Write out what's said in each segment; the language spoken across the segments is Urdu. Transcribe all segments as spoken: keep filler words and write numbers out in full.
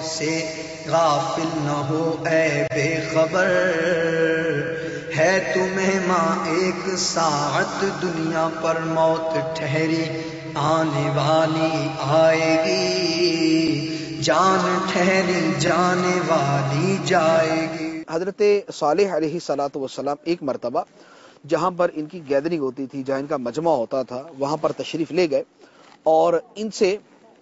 سے غافل نہ ہو اے بے خبر، ہے تمہیں ماں ایک ساعت دنیا پر موت ٹھہری آنے والی آئے گی، جان ٹھہری جانے والی جائے گی۔ حضرت صالح علیہ الصلوۃ والسلام ایک مرتبہ جہاں پر ان کی گیدرنگ ہوتی تھی، جہاں ان کا مجمع ہوتا تھا، وہاں پر تشریف لے گئے اور ان سے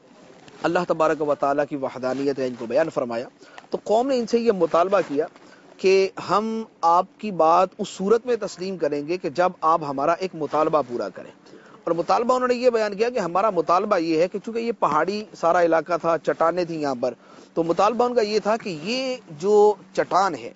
اللہ تبارک و تعالیٰ کی وحدانیت ہے ان کو بیان فرمایا۔ تو قوم نے ان سے یہ مطالبہ کیا کہ ہم آپ کی بات اس صورت میں تسلیم کریں گے کہ جب آپ ہمارا ایک مطالبہ پورا کریں۔ اور مطالبہ انہوں نے یہ بیان کیا کہ ہمارا مطالبہ یہ ہے کہ چونکہ یہ پہاڑی سارا علاقہ تھا، چٹانیں تھیں یہاں پر، تو مطالبہ ان کا یہ تھا کہ یہ جو چٹان ہے،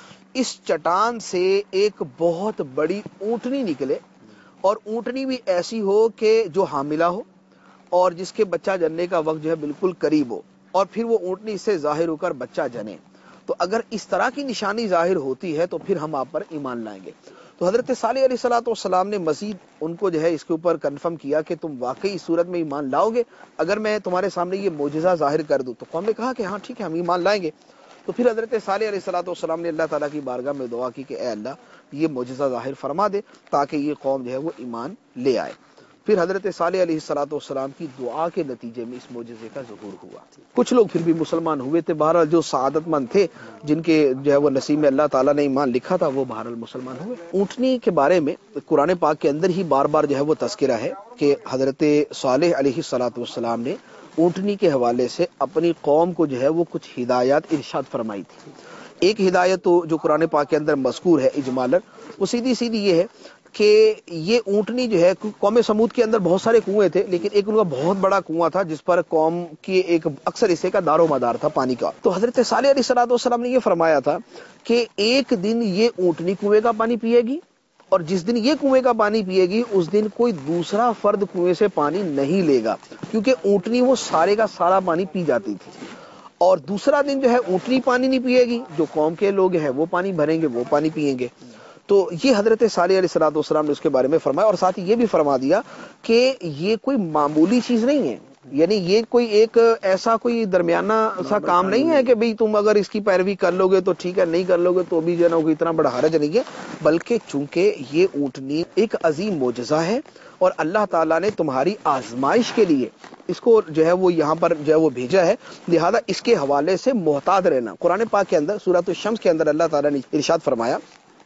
اس چٹان سے ایک بہت بڑی اونٹنی نکلے، اور اونٹنی بھی ایسی ہو کہ جو حاملہ ہو اور جس کے بچہ جننے کا وقت جو ہے بالکل قریب ہو، اور پھر وہ اونٹنی سے ظاہر ہو کر بچہ جنے۔ تو اگر اس طرح کی نشانی ظاہر ہوتی ہے تو پھر ہم آپ پر ایمان لائیں گے۔ تو حضرت صالح علیہ الصلوۃ والسلام نے مزید ان کو جو ہے اس کے اوپر کنفرم کیا کہ تم واقعی اس صورت میں ایمان لاؤ گے اگر میں تمہارے سامنے یہ معجزہ ظاہر کر دوں؟ تو قوم نے کہا کہ ہاں ٹھیک ہے، ہم ایمان لائیں گے۔ تو پھر حضرت صالح علیہ الصلوۃ والسلام نے اللہ تعالیٰ کی بارگاہ میں دعا کی کہ اے اللہ یہ معجزہ ظاہر فرما دے تاکہ یہ قوم جو ہے وہ ایمان لے آئے۔ پھر حضرت صالح علیہ الصلوۃ والسلام کی دعا کے نتیجے میں اس معجزے کا ظہور ہوا۔ کچھ لوگ پھر بھی مسلمان ہوئے تھے، بہرحال جو سعادت مند تھے جن کے جو ہے وہ نصیب میں اللہ تعالیٰ نے ایمان لکھا تھا وہ بہرحال مسلمان ہوئے۔ اونٹنی کے بارے میں قرآن پاک کے اندر ہی بار بار جو ہے وہ تذکرہ ہے کہ حضرت صالح علیہ الصلوۃ والسلام نے اونٹنی کے حوالے سے اپنی قوم کو جو ہے وہ کچھ ہدایات ارشاد فرمائی تھی۔ ایک ہدایت تو جو قرآن پاک کے اندر مذکور ہے اجمالاً، وہ سیدھی سیدھی یہ ہے کہ یہ اونٹنی جو ہے، قوم سمود کے اندر بہت سارے کنویں تھے لیکن ایک ان کا بہت بڑا کنواں تھا جس پر قوم کے ایک اکثر حصے کا دار و مدار تھا پانی کا۔ تو حضرت صالح علیہ الصلوۃ والسلام نے یہ فرمایا تھا کہ ایک دن یہ اونٹنی کنویں کا پانی پیے گی، اور جس دن یہ کنویں کا پانی پیے گی اس دن کوئی دوسرا فرد کنویں سے پانی نہیں لے گا، کیونکہ اونٹنی وہ سارے کا سارا پانی پی جاتی تھی۔ اور دوسرا دن جو ہے اونٹنی پانی نہیں پیے گی، جو قوم کے لوگ ہیں وہ پانی بھریں گے، وہ پانی پیئیں گے۔ تو یہ حضرت صالح علیہ الصلوۃ والسلام نے اس کے بارے میں فرمایا، اور ساتھ ہی یہ بھی فرما دیا کہ یہ کوئی معمولی چیز نہیں ہے، یعنی یہ کوئی ایک ایسا کوئی درمیانہ سا کام نہیں ہے کہ بھئی تم اگر اس کی پیروی کر لو گے تو ٹھیک ہے، نہیں کر لو گے تو بھی جو ہے نا کوئی اتنا بڑا حرج نہیں ہے، بلکہ چونکہ یہ اونٹنی ایک عظیم معجزہ ہے اور اللہ تعالیٰ نے تمہاری آزمائش کے لیے اس کو جو ہے وہ یہاں پر جو ہے وہ بھیجا ہے، لہذا اس کے حوالے سے محتاط رہنا۔ قرآن پاک کے اندر سورۃ الشمس کے اندر اللہ تعالیٰ نے ارشاد فرمایا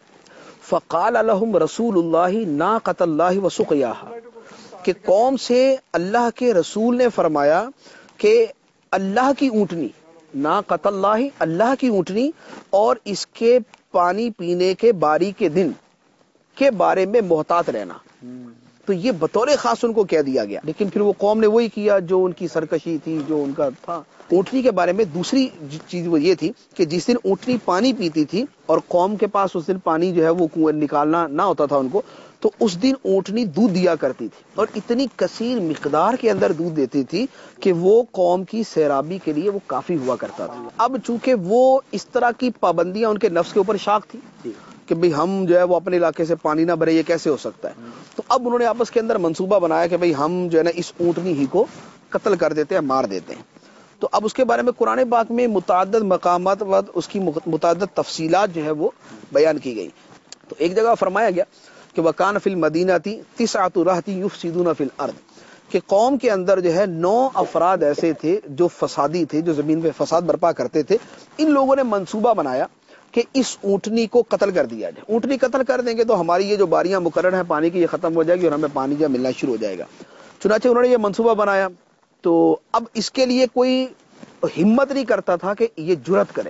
فقال لهم رسول اللہ ناقۃ اللہ وسقیاها، کہ قوم سے اللہ کے رسول نے فرمایا کہ اللہ کی اونٹنی، ناقۃ اللہ اللہ کی اونٹنی، اور اس کے پانی پینے کے باری کے دن کے بارے میں محتاط رہنا۔ تو یہ بطور خاص ان کو کہہ دیا گیا، لیکن پھر وہ قوم نے وہی کیا جو ان کی سرکشی تھی، جو ان کا تھا۔ اونٹنی کے بارے میں دوسری چیز وہ یہ تھی کہ جس دن اونٹنی پانی پیتی تھی اور قوم کے پاس اس دن پانی جو ہے وہ کنویں نکالنا نہ ہوتا تھا ان کو، تو اس دن اونٹنی دودھ دیا کرتی تھی، اور اتنی کثیر مقدار کے اندر دودھ دیتی تھی کہ وہ قوم کی سیرابی کے لیے وہ کافی ہوا کرتا تھا۔ اب چونکہ وہ اس طرح کی پابندیاں ان کے نفس کے اوپر شاق تھی کہ بھئی ہم جو ہے وہ اپنے علاقے سے پانی نہ بھرے، یہ کیسے ہو سکتا ہے، تو اب انہوں نے آپس کے اندر منصوبہ بنایا کہ بھئی ہم جو ہے نا اس اونٹنی ہی کو قتل کر دیتے ہیں، مار دیتے ہیں۔ تو اب اس کے بارے میں قرآن پاک میں متعدد مقامات و اس کی متعدد تفصیلات جو ہے وہ بیان کی گئی۔ تو ایک جگہ فرمایا گیا کہ وَكَانَ فِي الْمَدِينَةِ تِسْعَةُ رَهْطٍ يُفْسِدُونَ فِي الْأَرْضِ، کہ قوم کے اندر جو ہے نو افراد ایسے تھے جو فسادی تھے، جو زمین پہ فساد برپا کرتے تھے۔ ان لوگوں نے منصوبہ بنایا کہ اس اونٹنی کو قتل کر دیا جائے، اونٹنی قتل کر دیں گے تو ہماری یہ جو باریاں مقرر ہیں پانی کی یہ ختم ہو جائے گی اور ہمیں پانی جو ملنا شروع ہو جائے گا۔ چنانچہ انہوں نے یہ منصوبہ بنایا، تو اب اس کے لیے کوئی ہمت نہیں کرتا تھا کہ یہ جرات کرے،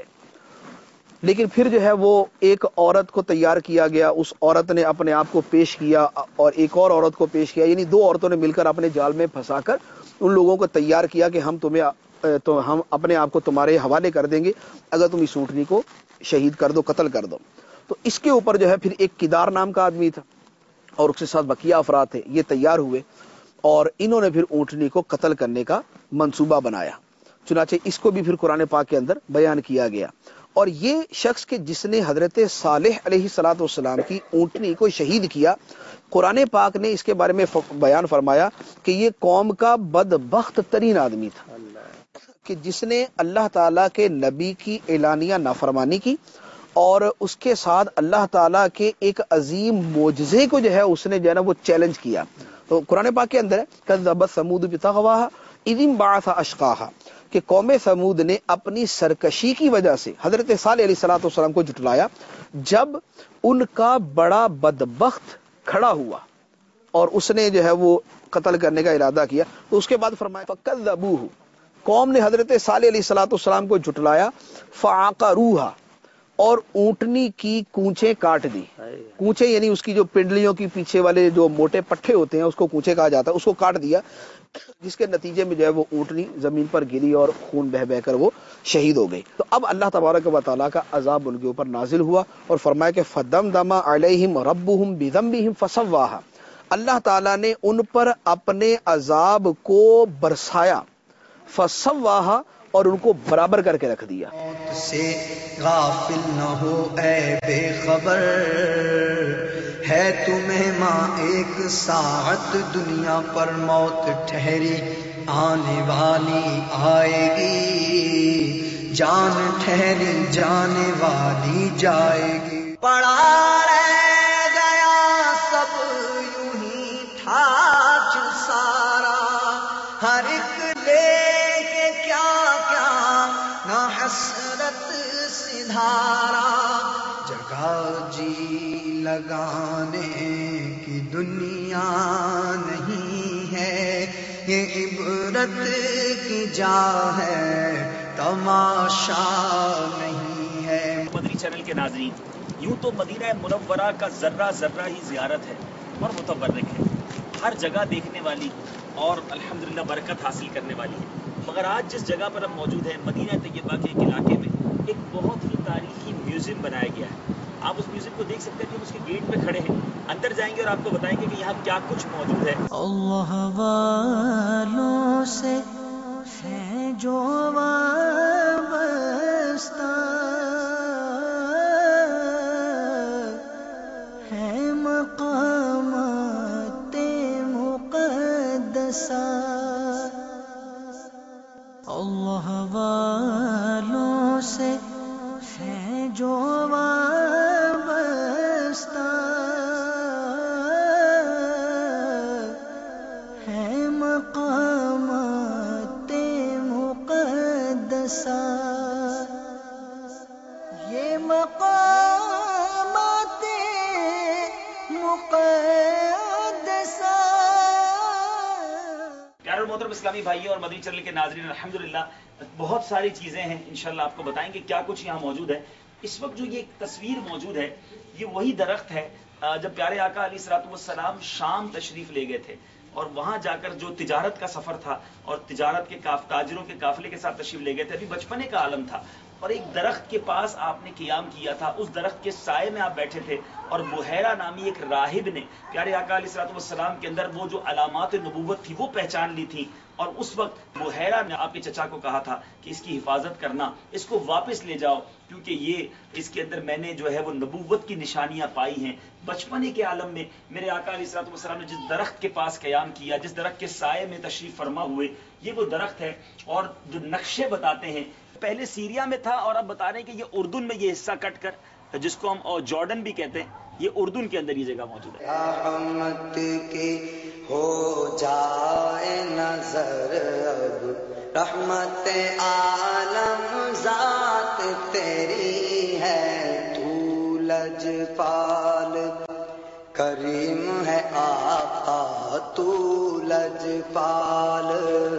لیکن پھر جو ہے وہ ایک عورت کو تیار کیا گیا، اس عورت نے اپنے آپ کو پیش کیا اور ایک اور عورت کو پیش کیا، یعنی دو عورتوں نے مل کر اپنے جال میں پھنسا کر ان لوگوں کو تیار کیا کہ ہم تمہیں تو ہم اپنے آپ کو تمہارے حوالے کر دیں گے اگر تم اس اونٹنی کو شہید کر دو، قتل کر دو۔ تو اس کے اوپر جو ہے پھر ایک کدار نام کا آدمی تھا اور اس کے ساتھ بقیہ افراد تھے، یہ تیار ہوئے اور انہوں نے پھر اونٹنی کو قتل کرنے کا منصوبہ بنایا۔ چنانچہ اس کو بھی پھر قرآن پاک کے اندر بیان کیا گیا، اور یہ شخص کہ جس نے حضرت صالح علیہ الصلوۃ والسلام کی اونٹنی کو شہید کیا، قرآن پاک نے اس کے بارے میں بیان فرمایا کہ یہ قوم کا بدبخت ترین آدمی تھا، کہ جس نے اللہ تعالیٰ کے نبی کی اعلانیہ نافرمانی کی اور اس کے ساتھ اللہ تعالیٰ کے ایک عظیم معجزے کو جو ہے اس نے جو ہے نا وہ چیلنج کیا. تو قرآن پاک کے اندر ہے کذبت ثمود بطغواہا اذ انبعث اشقاہا کہ قوم ثمود نے اپنی سرکشی کی وجہ سے حضرت صالح علیہ الصلوۃ والسلام کو جھٹلایا جب ان کا بڑا بدبخت کھڑا ہوا اور اس نے جو ہے وہ قتل کرنے کا ارادہ کیا. تو اس کے بعد فرمایا فکذبوہ، قوم نے حضرت صالح علیہ الصلوۃ والسلام کو جھٹلایا، فعقروہا اور اونٹنی کی کونچیں کاٹ دی. کونچیں یعنی اس کی جو پنڈلیوں کی پیچھے والے جو موٹے پٹھے ہوتے ہیں اس کو کونچے کہا جاتا ہے، اس کو کاٹ دیا، جس کے نتیجے میں جو ہے وہ اونٹنی زمین پر گری اور خون بہ بہ کر وہ شہید ہو گئی. تو اب اللہ تبارک و تعالیٰ کا عذاب ان کے اوپر نازل ہوا اور فرمایا کہ فدمدم علیہم ربہم بذنبہم فسواہا، اللہ تعالیٰ نے ان پر اپنے عذاب کو برسایا، فسواہا اور ان کو برابر کر کے رکھ دیا. موت سے غافل نہ ہو اے بے خبر، ہے تمہیں ماں ایک ساعت دنیا پر موت ٹھہری آنے والی آئے گی، جان ٹھہری جانے والی جائے گی. پڑا رہ گیا سب یوں ہی ٹھاٹ سارا، ہر ایک لے کے کیا کیا نہ حسرت سدھارا، جگہ جی لگانے کی دنیا نہیں ہے، یہ عبرت کی جا ہے تماشا نہیں ہے. مدنی چینل کے ناظرین، یوں تو مدینہ منورہ کا ذرہ ذرہ ہی زیارت ہے اور متبرک ہے، ہر جگہ دیکھنے والی اور الحمدللہ برکت حاصل کرنے والی ہے. مگر آج جس جگہ پر ہم موجود ہیں مدینہ طیبہ کے ایک علاقے میں ایک بہت ہی تاریخی میوزیم بنایا گیا ہے. آپ اس میوزیم کو دیکھ سکتے ہیں کہ ہم اس کے گیٹ پہ کھڑے ہیں، اندر جائیں گے اور آپ کو بتائیں گے کہ یہاں کیا کچھ موجود ہے. اللہ والوں سے ہے جو وابستہ، ہے مقامات مقدسہ. اللہ والوں سے ہے جو وابستہ، ہے مقامات مقدسہ. یہ مقامات مقدسہ. پیارے اور محترم اسلامی بھائیوں اور مدنی چینل کے ناظرین، الحمدللہ بہت ساری چیزیں ہیں، انشاءاللہ آپ کو بتائیں گے کیا کچھ یہاں موجود ہے. اس وقت جو یہ تصویر موجود ہے یہ وہی درخت ہے جب پیارے آقا علیہ الصلوۃ والسلام شام تشریف لے گئے تھے اور وہاں جا کر جو تجارت کا سفر تھا اور تجارت کے کاف تاجروں کے قافلے کے ساتھ تشریف لے گئے تھے. ابھی بچپنے کا عالم تھا اور ایک درخت کے پاس آپ نے قیام کیا تھا، اس درخت کے سائے میں آپ بیٹھے تھے اور بحیرہ نامی ایک راہب نے پیارے آقا علیہ الصلوۃ والسلام کے اندر وہ جو علامات نبوت تھی وہ پہچان لی تھی. اور اس وقت بحیرہ نے آپ کے چچا کو کہا تھا کہ اس کی حفاظت کرنا، اس کو واپس لے جاؤ کیونکہ یہ اس کے اندر میں نے جو ہے وہ نبوت کی نشانیاں پائی ہیں. بچپنے کے عالم میں میرے آقا علیہ الصلوۃ والسلام نے جس درخت کے پاس قیام کیا، جس درخت کے سائے میں تشریف فرما ہوئے، یہ وہ درخت ہے. اور جو نقشے بتاتے ہیں پہلے سیریا میں تھا اور اب بتا رہے ہیں کہ یہ اردن میں یہ حصہ کٹ کر جس کو ہم جارڈن بھی کہتے ہیں، یہ اردن کے اندر یہ جگہ موجود ہے. رحمت کی ہو جائے نظر اب، رحمت عالم ذات تیری ہے، تو لجپال کریم ہے آقا، تو لجپال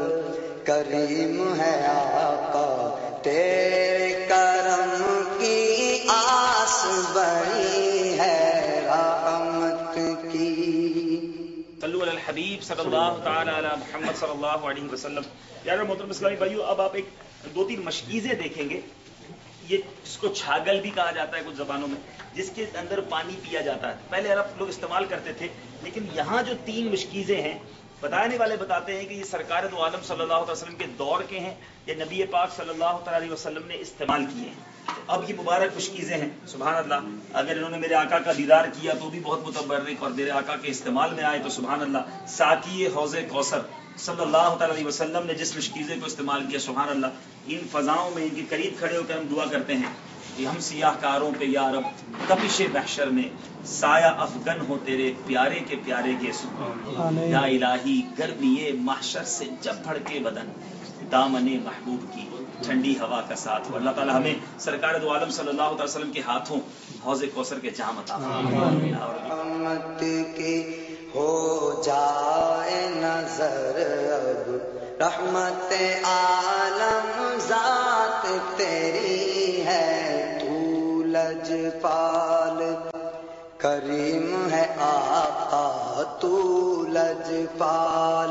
کریم ہے آقا، تیرے کرم کی آس بڑی ہے رحمت کی. صلو علی الحبیب صلی اللہ تعالی علی محمد صلی اللہ علیہ وسلم. پیارے محترم اسلامی بھائیو، اب آپ ایک دو تین مشکیزیں دیکھیں گے، یہ جس کو چھاگل بھی کہا جاتا ہے کچھ زبانوں میں، جس کے اندر پانی پیا جاتا ہے. پہلے عرب لوگ استعمال کرتے تھے، لیکن یہاں جو تین مشکیزیں ہیں بتانے والے بتاتے ہیں کہ یہ سرکار دو عالم صلی اللہ علیہ وسلم کے دور کے ہیں، یہ نبی پاک صلی اللہ علیہ وسلم نے استعمال کیے ہیں. اب یہ مبارک مشکیزیں ہیں، سبحان اللہ، اگر انہوں نے میرے آقا کا دیدار کیا تو بھی بہت متبرک، اور میرے آقا کے استعمال میں آئے تو سبحان اللہ. ساقی حوض کوثر صلی اللہ تعالی علیہ وسلم نے جس مشکیزے کو استعمال کیا، سبحان اللہ، ان فضاؤں میں ان کے قریب کھڑے ہو کر ہم دعا کرتے ہیں کہ ہم سیاہ کاروں پہ یا رب تپش محشر میں سایہ افغن ہو تیرے پیارے کے پیارے کے سبحان یا الہی، گرمی محشر سے جب بھڑکے بدن دامن محبوب کی ٹھنڈی ہوا کا ساتھ ہو۔ اللہ تعالی ہمیں سرکار دو عالم صلی اللہ علیہ وسلم کے ہاتھوں حوض کوثر کے جام عطا فرمائے۔ رحمت کی ہو جائے نظر اب، رحمت عالم ذات تیری ہے، تو لجپال کریم ہے آقا، تو لجپال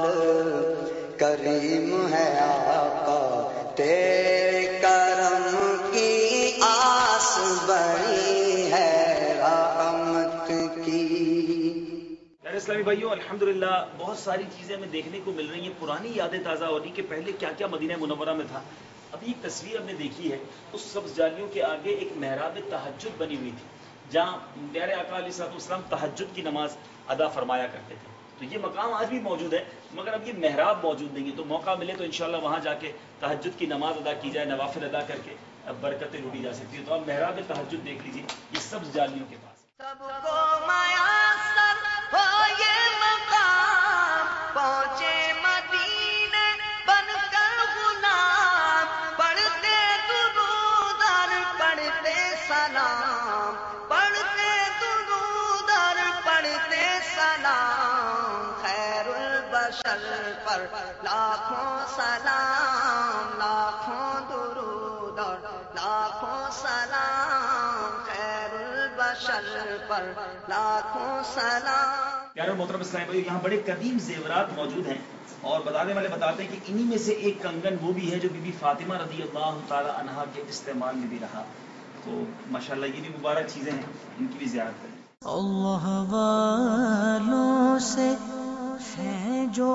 کریم ہے آقا، تیرے کرم کی آس بڑی ہے رحمت کی۔ پیارے اسلامی بھائیوں، الحمدللہ بہت ساری چیزیں ہمیں دیکھنے کو مل رہی ہیں، پرانی یادیں تازہ ہو رہی کہ پہلے کیا کیا مدینہ منورہ میں تھا۔ ابھی ایک تصویر ہم نے دیکھی ہے، اس سبز جالیوں کے آگے ایک محراب تہجد بنی ہوئی تھی، جہاں پیارے آقا علیہ الصلوۃ والسلام تہجد کی نماز ادا فرمایا کرتے تھے۔ تو یہ مقام آج بھی موجود ہے، مگر اب یہ محراب موجود نہیں ہے، تو موقع ملے تو انشاءاللہ وہاں جا کے تہجد کی نماز ادا کی جائے، نوافل ادا کر کے اب برکتیں لوٹی جا سکتی ہے۔ تو اب محراب تہجد دیکھ لیجیے، یہ سبز جالیوں کے پاس سب کو میسر ہو یہ مقام، پہنچے مدینے بن کر غلام، پڑھتے درود اور پڑھتے سلام، پڑھتے درود اور پڑھتے سلام، خیر البشر پر لاکھوں سلام، لاکھوں درود اور لاکھوں سلام، خیر البشر پر لاکھوں سلام۔ پیارے محترم اسلامی بھائی، یہاں بڑے قدیم زیورات موجود ہیں، اور بتانے والے بتاتے ہیں کہ انہی میں سے ایک کنگن وہ بھی ہے جو بی بی فاطمہ رضی اللہ تعالی عنہا کے استعمال میں بھی رہا۔ تو ماشاءاللہ یہ بھی مبارک چیزیں ہیں، ان کی بھی زیارت کریں۔ اللہ والوں سے ہے جو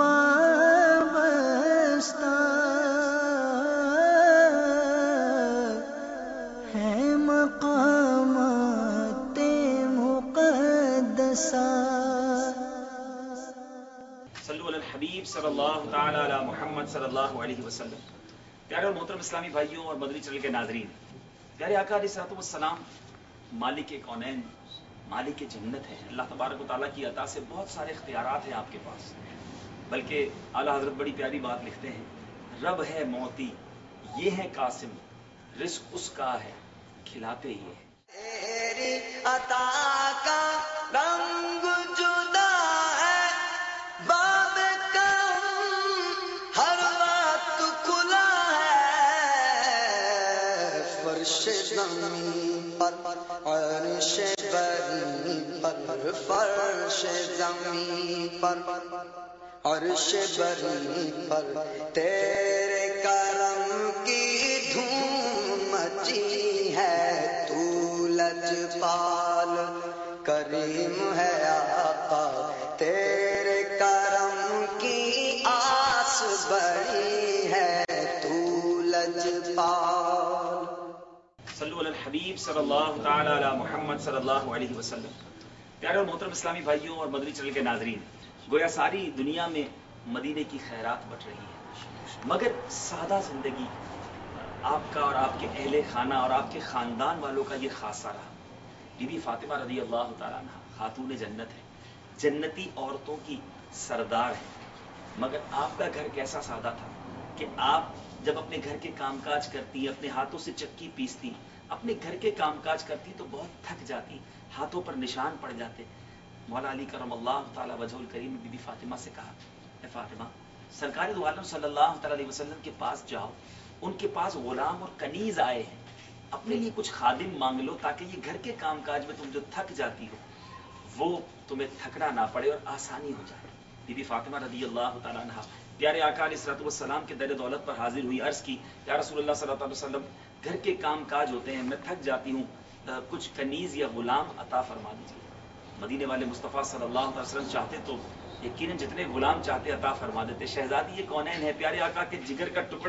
وابستہ، ہے مقامات مقدسہ۔ صلو علی الحبیب صلی اللہ تعالی علی محمد صلی اللہ علیہ وسلم۔ پیارے اور محترم اسلامی بھائیوں اور مدنی چینل کے ناظرین، پیارے آقا علیہ الصلوۃ والسلام مالک کونین، مالک جنت ہے۔ اللہ تبارک و تعالیٰ کی عطا سے بہت سارے اختیارات ہیں آپ کے پاس، بلکہ اعلیٰ حضرت بڑی پیاری بات لکھتے ہیں، رب ہے موتی یہ ہے قاسم، رزق اس کا ہے کھلاتے یہ ہے۔ تیری عطا کا رنگ جدا ہے، باب کرم ہر وقت کھلا ہے، فرش زمین پر عرش بری پر، فرش زمین پر عرش بری پر، تیرے کرم کی دھوم مچی ہے، تو لجپال کریم ہے آقا، تیرے کرم کی آس بڑی ہے، تو لجپال۔ صلو علی الحبیب صلی اللہ تعالی علی محمد صلی اللہ علیہ وسلم۔ پیارے اور محترم اسلامی بھائیوں اور مدنی چینل کے ناظرین، گویا ساری دنیا میں مدینے کی خیرات بٹ رہی ہے، مگر سادہ زندگی آپ کا اور آپ کے اہل خانہ اور آپ کے خاندان والوں کا یہ خاصہ رہا۔ بی بی فاطمہ رضی اللہ تعالیٰ عنہ خاتون جنت ہے، جنتی عورتوں کی سردار ہے، مگر آپ کا گھر کیسا سادہ تھا کہ آپ جب اپنے گھر کے کام کاج کرتی، اپنے ہاتھوں سے چکی پیستی، اپنے گھر کے کام کاج کرتی تو بہت تھک جاتی، ہاتھوں پر نشان پڑ جاتے۔ مولا علی کرم اللہ تعالیٰ وجہ الکریم نے بی بی فاطمہ سے کہا، اے فاطمہ، سرکار دو عالم صلی اللہ تعالیٰ علیہ وسلم کے پاس جاؤ، ان کے پاس غلام اور کنیز آئے ہیں، اپنے لیے کچھ خادم مانگ لو تاکہ یہ گھر کے کام کاج میں تم جو تھک جاتی ہو وہ تمہیں تھکنا نہ پڑے اور آسانی ہو جائے۔ بی بی فاطمہ رضی اللہ تعالیٰ عنہ پیارے آقا علیہ الصلوۃ والسلام کے در دولت پر حاضر ہوئی، عرض کی، یا رسول اللہ صلی اللہ علیہ وسلم، گھر کے کام کاج ہوتے ہیں، میں تھک جاتی ہوں، کچھ کنیز یا غلام عطا فرما دیجیے۔ مدینے والے مصطفیٰ صلی اللہ علیہ وسلم چاہتے تو یقیناً جتنے غلام چاہتے عطا فرما دیتے۔ شہزادی یہ کونین ہے، پیارے آقا کے جگر کا ٹکڑا ہے،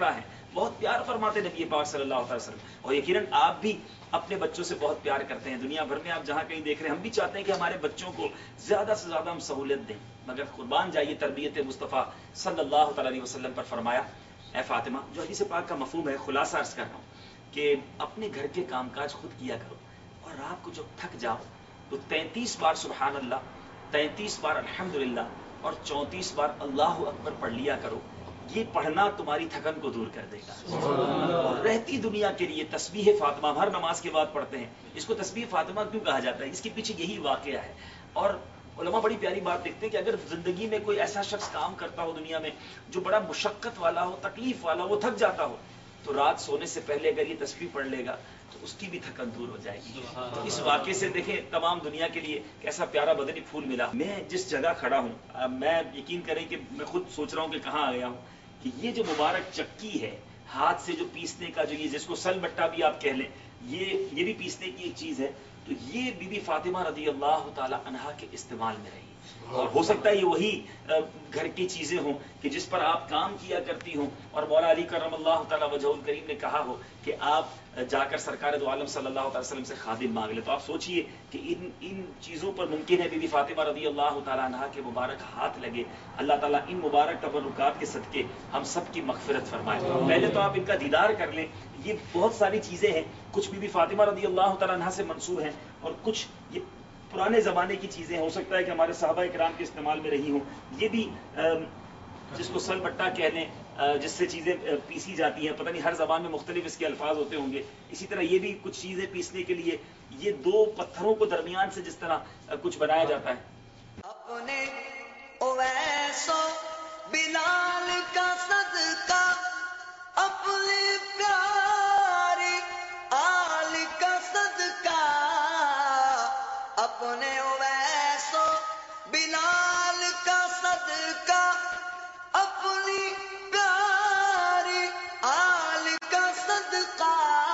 بہت پیار فرماتے نبی پاک صلی اللہ علیہ وسلم. اور یقیناً آپ بھی اپنے بچوں سے بہت پیار کرتے ہیں. دنیا بھر میں آپ جہاں کہیں دیکھ رہے ہیں, ہم بھی چاہتے ہیں کہ ہمارے بچوں کو زیادہ سے زیادہ ہم سہولت دیں, مگر قربان جائیے تربیت مصطفیٰ صلی اللہ تعالی علیہ وسلم پر فرمایا, اے فاطمہ, جو حدیث پاک کا مفہوم ہے, خلاصہ عرض کر رہا ہوں کہ اپنے گھر کے کام کاج خود کیا کرو, اور رات کو جب تھک جاؤ تو تینتیس بار سبحان اللہ, تینتیس بار الحمدللہ اور چونتیس بار اللہ اکبر پڑھ لیا کرو. یہ پڑھنا تمہاری تھکن کو دور کر دے گا. اور رہتی دنیا کے لیے تسبیح فاطمہ ہر نماز کے بعد پڑھتے ہیں. اس کو تسبیح فاطمہ کیوں کہا جاتا ہے؟ اس کے پیچھے یہی واقعہ ہے. اور علماء بڑی پیاری بات دیکھتے ہیں کہ اگر زندگی میں کوئی ایسا شخص کام کرتا ہو دنیا میں جو بڑا مشقت والا ہو, تکلیف والا, وہ تھک جاتا ہو, تو رات سونے سے پہلے اگر یہ تسبیح پڑھ لے گا تو اس کی بھی تھکن دور ہو جائے گی. تو اس واقعے سے دیکھیں تمام دنیا کے لیے کیسا پیارا بدنی پھول ملا. میں جس جگہ کھڑا ہوں, میں یقین کریں کہ میں خود سوچ رہا ہوں کہ کہاں آ گیا ہوں, کہ یہ جو مبارک چکی ہے ہاتھ سے جو پیسنے کا, جو یہ جس کو سل بٹا بھی آپ کہہ لیں, یہ یہ بھی پیسنے کی ایک چیز ہے. تو یہ بی بی فاطمہ رضی اللہ تعالی عنہا کے استعمال میں رہی. اور ہو سکتا ہے یہ وہی گھر کی چیزیں ہوں کہ جس پر آپ کام کیا کرتی ہوں, اور مولا علی کرم اللہ تعالی وجہ الکریم نے کہا ہو کہ آپ جا کر سرکار دو عالم صلی اللہ علیہ وسلم سے خادم مانگ لے. تو آپ سوچئے کہ ان ان چیزوں پر ممکن ہے بی بی فاطمہ رضی اللہ تعالی عنہا کے مبارک ہاتھ لگے. اللہ تعالیٰ ان مبارک تبرکات کے صدقے ہم سب کی مغفرت فرمائے. پہلے تو آپ ان کا دیدار کر لیں. یہ بہت ساری چیزیں ہیں, کچھ بی بی فاطمہ رضی اللہ تعالی عنہا سے منسوب ہیں, اور کچھ یہ پرانے زمانے کی چیزیں. ہو سکتا ہے کہ ہمارے صحابہ کرام کے استعمال میں رہی ہوں. یہ بھی جس کو سل بٹا کہہ لیں, جس سے چیزیں پیسی جاتی ہیں, پتہ نہیں ہر زبان میں مختلف اس کے الفاظ ہوتے ہوں گے. اسی طرح یہ بھی کچھ چیزیں پیسنے کے لیے یہ دو پتھروں کو درمیان سے جس طرح کچھ بنایا جاتا ہے. اپنے اویس و بلال کا صدقہ, اپنے پیارے آل کا صدقہ, اپنے اویس و بلال کا صدقہ, اپنی پیاری آل کا صدقہ,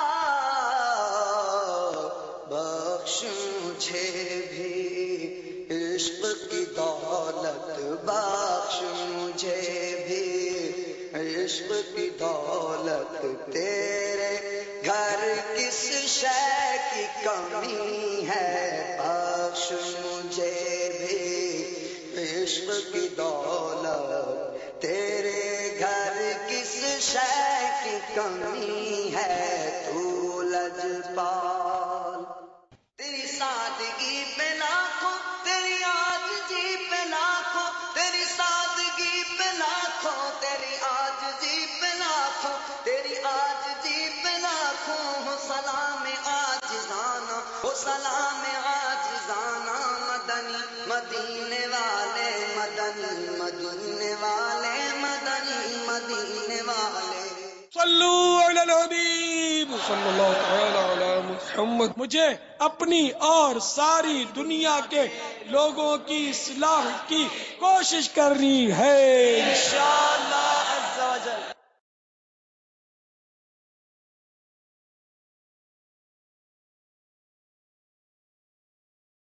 بخش مجھے بھی عشق کی دولت, بخش مجھے بھی عشق کی دولت, تیرے گھر کس شے کی کمی ہے, بخش مجھے بھی عشق کی دولت, تیرے گھر کس شے کی کمی ہے, تو لجپال تیری سادگی پہ لاکھوں, تیری عاجزی پہ لاکھوں, تیری سادگی پہ لاکھوں, تیری عاجزی پہ لاکھوں, تیری عاجزی پہ لاکھوں, ہو سلام عاجزانہ, ہو سلام عاجزانہ, مدنی مدینے والے, مدنی مدینے والے, مدنی مدینے والے. صلو علی الحبیب صلی اللہ تعالی علی محمد. مجھے اپنی اور ساری دنیا کے لوگوں کی اصلاح کی کوشش کرنی ہے.